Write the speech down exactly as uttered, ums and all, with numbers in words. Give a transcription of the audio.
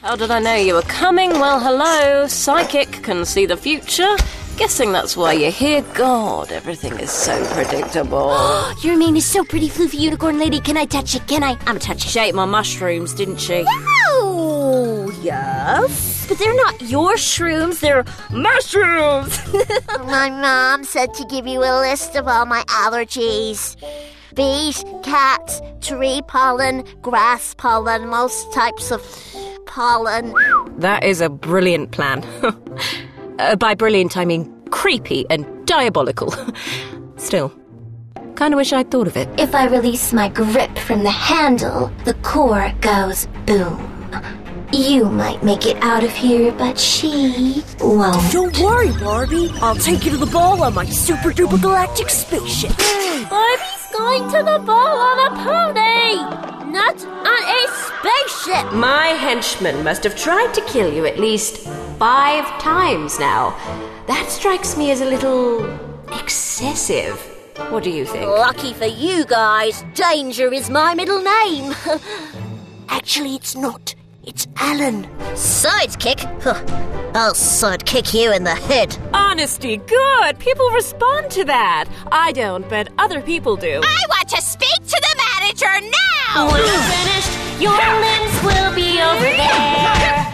How did I know you were coming? Well, hello. Psychic can see the future. Guessing that's why you're here. God, everything is so predictable. Your mane is so pretty, Floofy Unicorn Lady. Can I touch it? Can I? I'm touching. She ate my mushrooms, didn't she? Oh, yes. But they're not your shrooms. They're mushrooms. My mom said to give you a list of all my allergies. Bees, cats, tree pollen, grass pollen, most types of pollen. That is a brilliant plan. Uh, by brilliant, I mean creepy and diabolical. Still, kind of wish I'd thought of it. If I release my grip from the handle, the core goes boom. You might make it out of here, but she won't. Don't worry, Barbie. I'll take you to the ball on my super-duper galactic spaceship. Barbie's going to the ball on a pony, not on a spaceship. My henchman must have tried to kill you at least five times now. That strikes me as a little excessive. What do you think? Lucky for you guys, Danger is my middle name. Actually, it's not. It's Alan. Sidekick? Huh. I'll sidekick you in the head. Honesty, good. People respond to that. I don't, but other people do. I want to speak to the manager now. When you're finished, your limbs will be over there.